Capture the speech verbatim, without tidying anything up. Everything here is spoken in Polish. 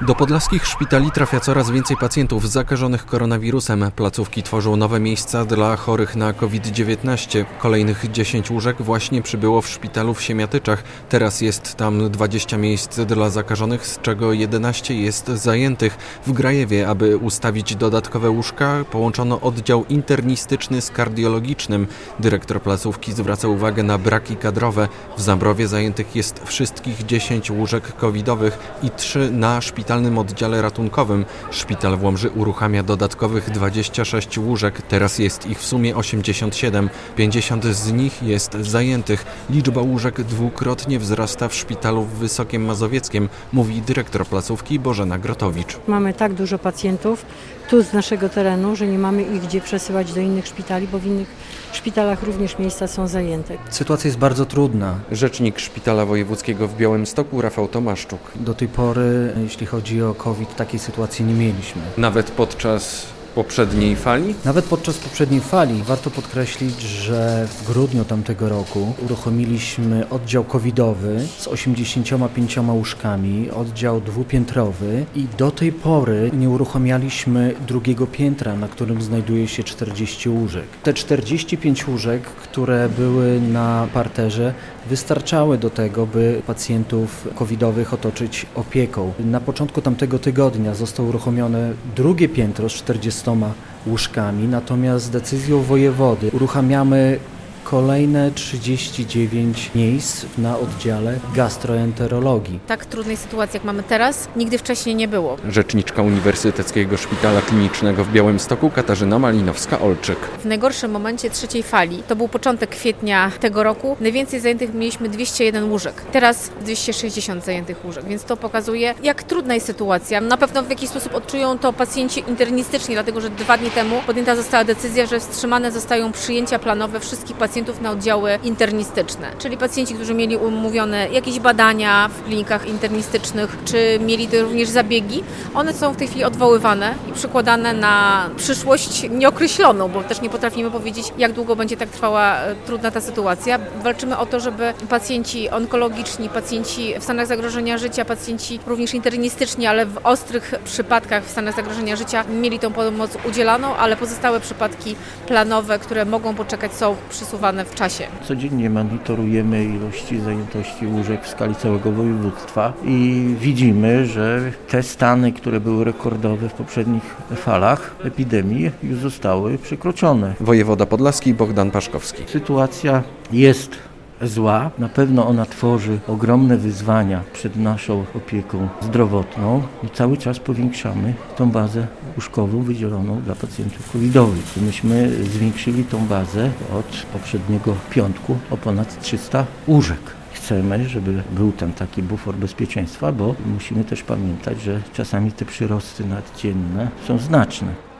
Do podlaskich szpitali trafia coraz więcej pacjentów zakażonych koronawirusem. Placówki tworzą nowe miejsca dla chorych na kowid dziewiętnaście. Kolejnych dziesięć łóżek właśnie przybyło w szpitalu w Siemiatyczach. Teraz jest tam dwadzieścia miejsc dla zakażonych, z czego jedenaście jest zajętych. W Grajewie, aby ustawić dodatkowe łóżka, połączono oddział internistyczny z kardiologicznym. Dyrektor placówki zwraca uwagę na braki kadrowe. W Zambrowie zajętych jest wszystkich dziesięć łóżek covidowych i trzy na szpitalnym oddziale ratunkowym. Szpital w Łomży uruchamia dodatkowych dwadzieścia sześć łóżek. Teraz jest ich w sumie osiemdziesiąt siedem. pięćdziesiąt z nich jest zajętych. Liczba łóżek dwukrotnie wzrasta w szpitalu w Wysokiem Mazowieckiem, mówi dyrektor placówki Bożena Grotowicz. Mamy tak dużo pacjentów tu z naszego terenu, że nie mamy ich gdzie przesyłać do innych szpitali, bo w innych szpitalach również miejsca są zajęte. Sytuacja jest bardzo trudna. Rzecznik Szpitala Wojewódzkiego w Białymstoku Rafał Tomaszczuk. Do tej pory, jeśli chodzi o COVID, takiej sytuacji nie mieliśmy. Nawet podczas poprzedniej fali? Nawet podczas poprzedniej fali warto podkreślić, że w grudniu tamtego roku uruchomiliśmy oddział covidowy z osiemdziesięcioma pięcioma łóżkami, oddział dwupiętrowy i do tej pory nie uruchamialiśmy drugiego piętra, na którym znajduje się czterdzieści łóżek. Te czterdzieści pięć łóżek, które były na parterze, wystarczały do tego, by pacjentów covidowych otoczyć opieką. Na początku tamtego tygodnia zostało uruchomione drugie piętro z czterdziestoma łóżkami, natomiast decyzją wojewody uruchamiamy kolejne trzydzieści dziewięć miejsc na oddziale gastroenterologii. Tak trudnej sytuacji, jak mamy teraz, nigdy wcześniej nie było. Rzeczniczka Uniwersyteckiego Szpitala Klinicznego w Białymstoku Katarzyna Malinowska-Olczyk. W najgorszym momencie trzeciej fali, to był początek kwietnia tego roku, najwięcej zajętych mieliśmy dwieście jeden łóżek. Teraz dwieście sześćdziesiąt zajętych łóżek, więc to pokazuje, jak trudna jest sytuacja. Na pewno w jakiś sposób odczują to pacjenci internistyczni, dlatego że dwa dni temu podjęta została decyzja, że wstrzymane zostają przyjęcia planowe wszystkich pacjentów na oddziały internistyczne, czyli pacjenci, którzy mieli umówione jakieś badania w klinikach internistycznych, czy mieli również zabiegi, one są w tej chwili odwoływane i przekładane na przyszłość nieokreśloną, bo też nie potrafimy powiedzieć, jak długo będzie tak trwała trudna ta sytuacja. Walczymy o to, żeby pacjenci onkologiczni, pacjenci w stanach zagrożenia życia, pacjenci również internistyczni, ale w ostrych przypadkach w stanach zagrożenia życia mieli tą pomoc udzielaną, ale pozostałe przypadki planowe, które mogą poczekać, są przesuwane w czasie. Codziennie monitorujemy ilości zajętości łóżek w skali całego województwa i widzimy, że te stany, które były rekordowe w poprzednich falach epidemii, już zostały przekroczone. Wojewoda podlaski Bogdan Paszkowski. Sytuacja jest zła. Na pewno ona tworzy ogromne wyzwania przed naszą opieką zdrowotną i cały czas powiększamy tą bazę łóżkową wydzieloną dla pacjentów covidowych. Myśmy zwiększyli tą bazę od poprzedniego piątku o ponad trzysta łóżek. Chcemy, żeby był tam taki bufor bezpieczeństwa, bo musimy też pamiętać, że czasami te przyrosty naddzienne są znaczne.